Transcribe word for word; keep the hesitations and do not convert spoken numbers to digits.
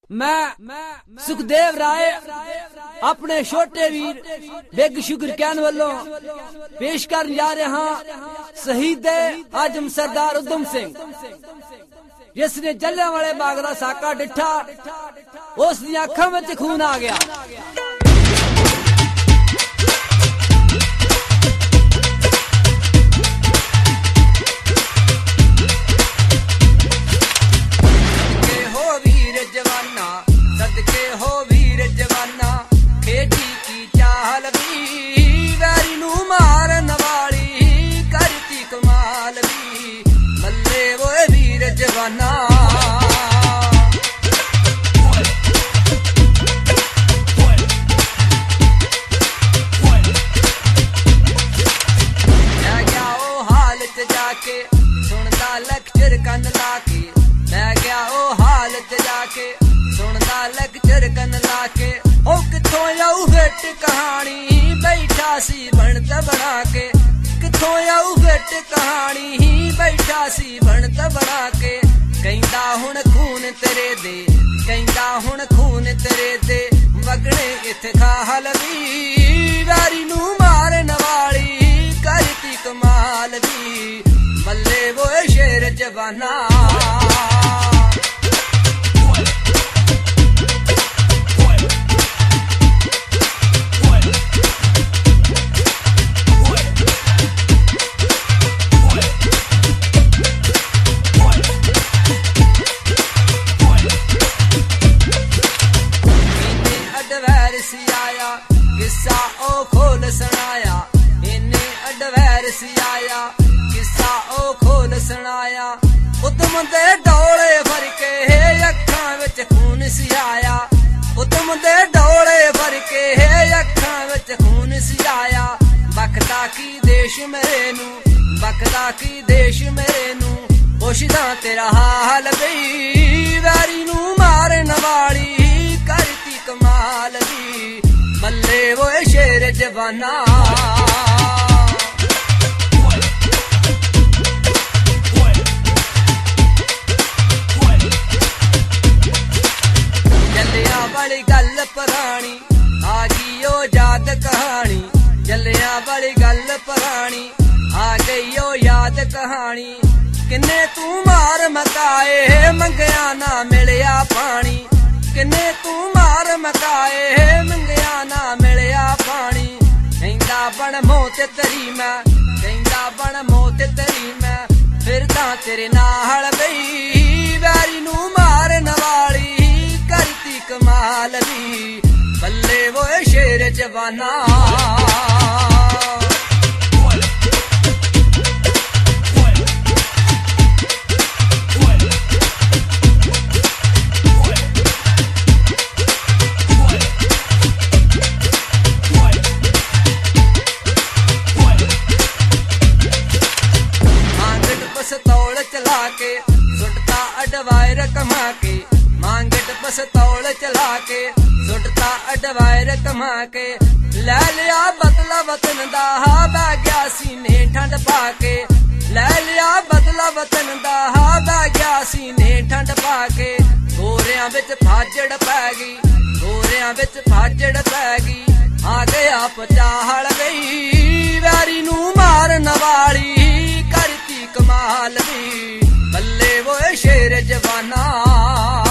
मैं सुखदेव राय अपने छोटे वीर बेग शुक्र कहन वालों पेश कर जा रहा शहीद आजम सरदार उधम सिंह, जिसने जलियांवाले बाग दा साका डिठा, उस दी अखां विच खून आ गया। सदके हो वीर जवाना, खेडी की चाल भी वैरी नू मारन वाली करती कमाल भी, मल्ले वो वीर जवाना। मैं गया ओ हाल च जाके सुनदा लेक्चर कन लाके, मैं गया ओ हाल च जाके सुनदा लेक्चर कन लाके, ओ किथों आऊ फिट कहानी बैठा सी बनत बना के, किथों आऊ फिट कहानी बैठा सी बनत बना के। कहंदा हुण खून तेरे दे, कहंदा हुण खून तेरे दे वगणे इत्थे खाल भी वैरी नू मारन वाली करती कमाल भी, मल्ले वो शेर जवाना। किस्सा ओ खोल सुनाया इन्ने अडवैर सी आया, किस्सा ओ खोल सुनाया उधम दे डोले भर के अखां विच खून सी आया, उधम दे डोले भर के अखां विच खून सी आया। बखदा की देश मेरे नू, बखदा की देश मेरे नू पुछदा तेरा हाल बई वैरी नू मारन वाली करती कमाल भी, मल्ले वो शेर जवाना। जलियां वाली गल पुरानी आ गई ओ याद कहानी, जलियां वाली गल पुरानी आ गई ओ याद कहानी। किन्ने तू मार मकाए मंगया ना मिलिया पानी, किन्ने तू मार मकाए मंगया ना मिलिया पानी। कहंदा बन मौत तेरी मैं, कहंदा बन मौत तेरी मैं फिरदा तेरे नाल बई वैरी नू मारन वाली करती कमाल भी, बल्ले वो शेर जवाना। पस्तौल चला के सुटता अडवायर कमा के, मांगट पस्तौल चला के सुटता अडवायर कमा के। लै लिया बदला वतन दा बह गया सीने ठंड पाके, लै लिया बदला वतन दा बह गया सीने ठंड पाके। गोरियां विच फाजड़ पै गई, गोरियां विच फाजड़ पै गई आ गया पचाहल गई वैरी नू मारन वाली करती कमाल भी, बल्ले वो शेर जवाना।